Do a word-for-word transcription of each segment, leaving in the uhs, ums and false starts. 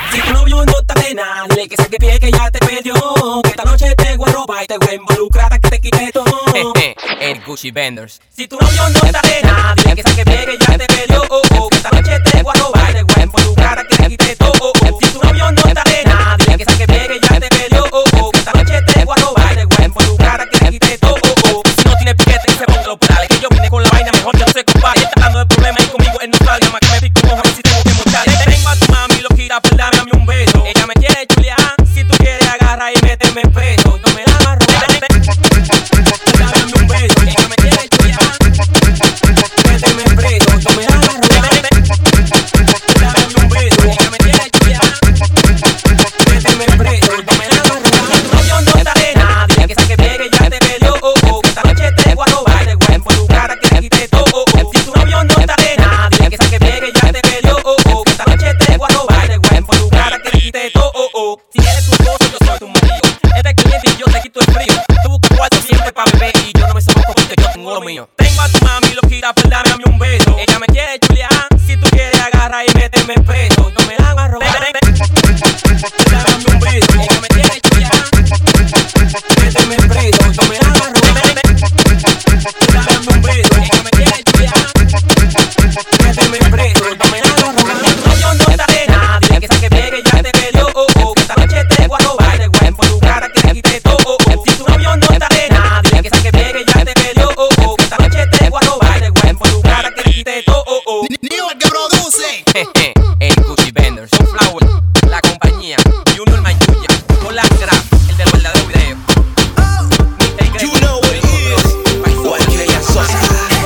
Si tu novio no te pena, dile que saque pie que ya te perdió. Que esta noche te voy a robar y te voy a involucrar a que te quite todo. El Gucci Vendors. Si tu novio no te pena, dile que saque pie que ya te perdió. Oh, oh. Que esta noche te voy a robar y te voy a involucrar a que te quite todo. Oh, oh. Si tu novio no te pena, dile que saque pie que ya te perdió. Oh, oh. Que esta noche te voy a robar y te voy a involucrar a que te quite todo. Oh, oh. Si no tienes piquete, se ponte los pedales. Que yo vine con la vaina mejor que no se compare. Está hablando de problemas y conmigo él no salga. Más que me pico mojo, a ver si tengo que mochar. Tengo a tu mami loquita, pues dame a mí un beso. Ella me quiere chulear, si tú quieres agarra y méteme preso. No me la vas a robar, dame a mí un beso. Ella me quiere chulear, méteme preso. No me la vas a robar, dame a mí un beso. Ella me quiere chulear, méteme preso. No me la vas a robar. Tu novio no está de nada, dile que saque pie que ya te perdió. Oh, oh. Que esta noche te voy a robar, te voy a involucrar a que te quite todo. Oh, oh. Si tu novio no está de nada, dile que saque pie que ya te perdió. Oh, oh. Que esta noche te voy a robar, te voy a involucrar a que te quite todo. Oh, oh. Si eres tu esposo, yo soy tu marido. Este cliente y yo te quito el frío. Tú buscas cuarto siempre pa' beber y yo no me sofoco porque yo tengo lo mío. Tengo a tu mami loquita, pues dame a mí un beso. Ella me quiere chulear, si tú quieres agarra y méteme preso. No me la vas a robar, dame a mí un beso. Ella me quiere chulear, méteme preso. No me la vas a robar, dame a mí un beso. Ella me quiere chulear, méteme preso. No me la vas a robar. Yo no te haré nada, dile que saque pie que ya te perdió. Oh, oh. Que esta noche te voy a robar, te voy a involucrar a que te quite todo. Oh, oh. Si tu novio no te haré nada, dile que saque pie que ya te perdió. Oh, oh. Que esta noche te voy a robar, te voy a involucrar a que te quite todo. Oh, oh. New el que produce. El Gucci Vendors. Sunflower, la compañía. Junior Mayuya, con la graf, el del verdadero video. You know what it is. Cualquiera Sosa.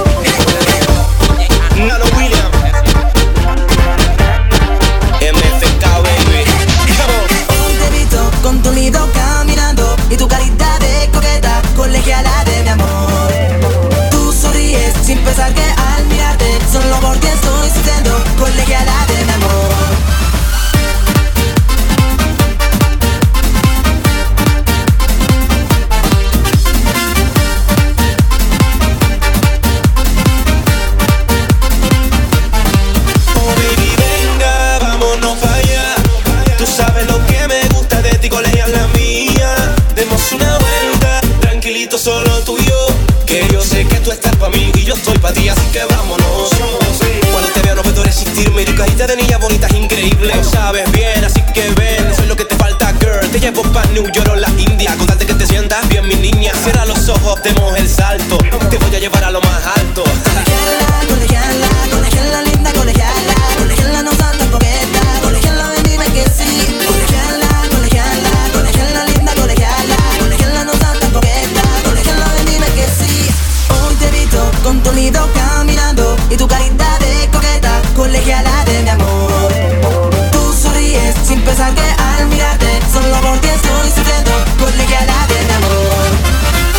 Nano William. M F K, baby. Hoy te he visto con tu nido caminando y tu carita de coqueta, colegiala de mi amor. Tú sonríes sin pensar que al mirarte solo por ti estoy sufriendo, colegiala de mi amor. Oh baby, venga, vámonos para allá. Tú sabes lo que me gusta de ti, colegia la mía. Demos una vuelta, tranquilito solo tú y yo. Que yo sé que tú estás pa' mí y yo estoy pa' ti, así que vámonos. Cuando te veo no puedo resistirme y tu carita de niña bonita es increíble. Lo sabes bien, así que ven, soy lo que te falta, girl. Te llevo pa' New York o la India, con tal de que te sientas bien, mi niña. Cierra los ojos, demos el salto. Te voy a llevar a lo más alto. Colegiala, colegiala, colegiala linda, colegiala, colegiala no seas tan coqueta, colegiala ven dime que sí. Colegiala, colegiala, colegiala linda, colegiala, colegiala no seas tan coqueta, colegiala ven dime que sí. Hoy te he visto con tu nido caminando y tu carita de coqueta, colegiala de mi amor. Tú sonríes sin pensar que al mirarte solo por ti estoy sufriendo, colegiala de mi amor.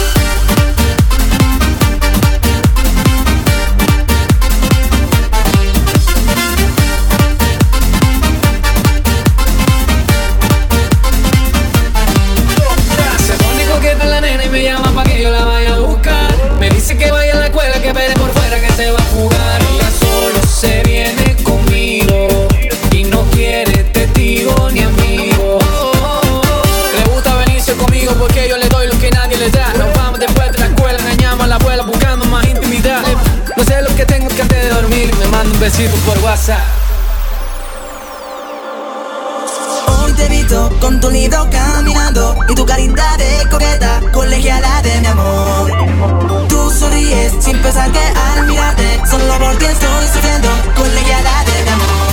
Se pone coqueta la nena y me llama pa' que yo la vaya a buscar. Me dice que vaya a la escuela, que espere por fuera que se va a jugar. Ella solo se viene conmigo y no quiere testigo ni amigo. Le gusta venirse conmigo porque yo le doy lo que nadie le da. Nos vamos después de la escuela, engañamos a la abuela buscando más intimidad. No sé lo que tengo que antes de dormir, me manda un besito por WhatsApp. Hoy te he visto con tu nido caminando y tu carita de coqueta, colegiala de mi amor. Tú sonríes sin pensar que al mirarte solo por ti estoy sufriendo, colegiala de mi amor.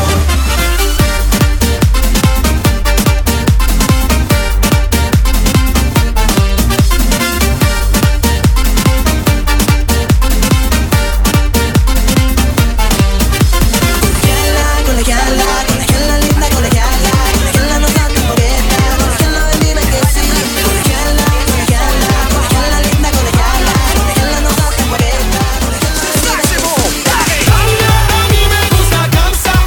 Colegiala, colegiala, colegiala linda, colegiala, colegiala no seas tan coqueta, colegiala ven dime que sí. Colegiala, colegiala, colegiala linda, colegiala, colegiala no seas tan coqueta, colegiala ven dime que sí. A mí me gusta cansar.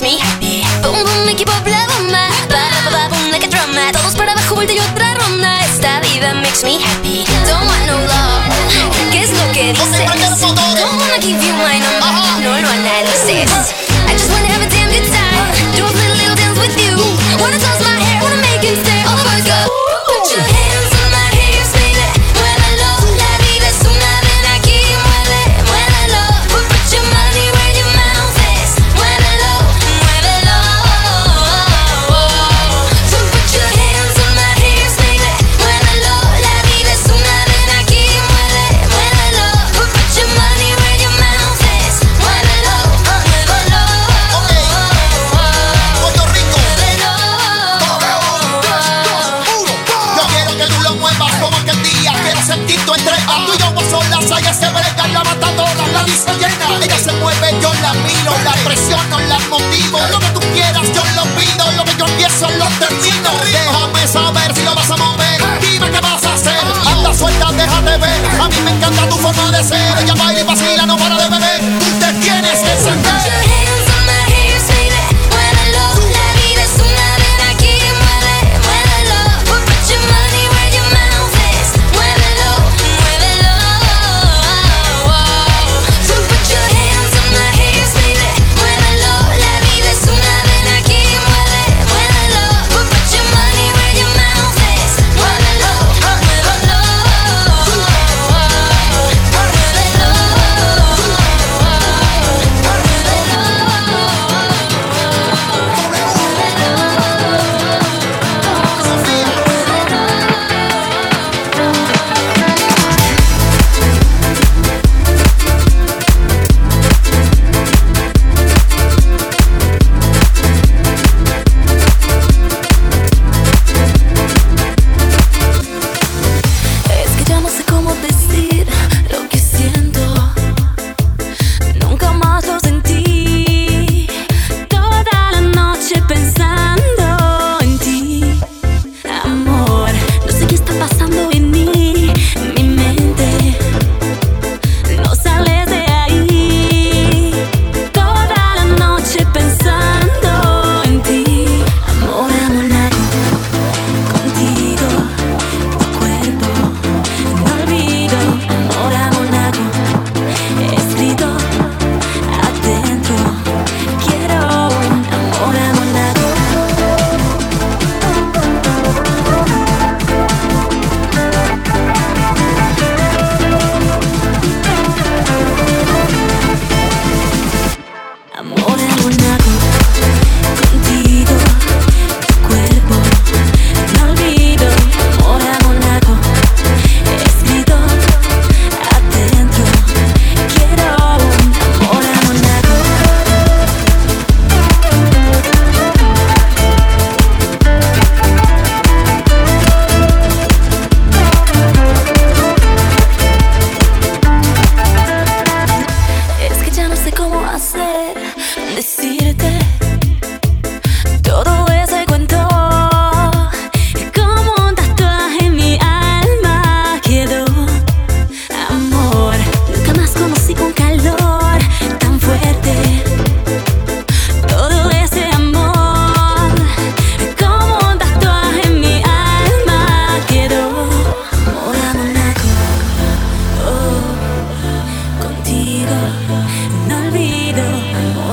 me happy. Boom, boom, equipo, bla, bomba. Ba, ba, ba, boom, like a drama. Todos para abajo, vuelta y otra ronda. Esta vida makes me happy. Don't want no love. ¿Qué es lo que dices? Don't wanna give you my number. No lo analices. I just wanna have a damn good time. Do a little, little dance with you. Wanna toss my hair, wanna make him stay. All the boys go. Put your hands on my hips, baby. Muévelo. La vida es una ven aquí. Mueve, muévelo. Put your money where your mouth is. Muévelo, muévelo. So put your hands on my hips, baby. Muévelo. La vida es una ven aquí. Mueve, muévelo. Put your money where your mouth is. Muévelo, muévelo. Puerto Rico. Yo quiero que tú lo muevas como aquel día. Quiero sentir tu entrega. Tú y yo solas, ella se brega, la mata toda, la dice llena. Ella se mueve, yo la miro, la presiono, la motivo. Lo que tú quieras, yo lo pido. Lo que yo empiezo, lo termino. Déjame saber si lo vas a mover. Dime qué vas a hacer. Anda suelta, déjate ver. A mí me encanta tu forma de ser. Ella baila y vacila, no para de beber. Tú te tienes que sentar.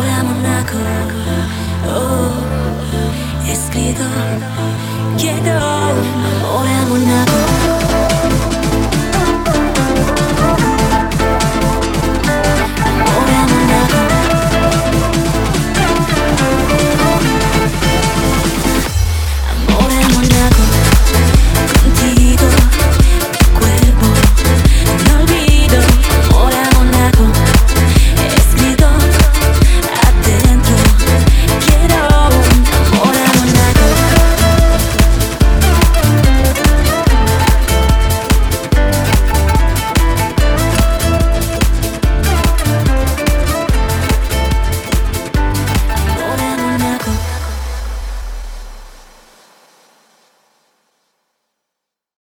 Quiero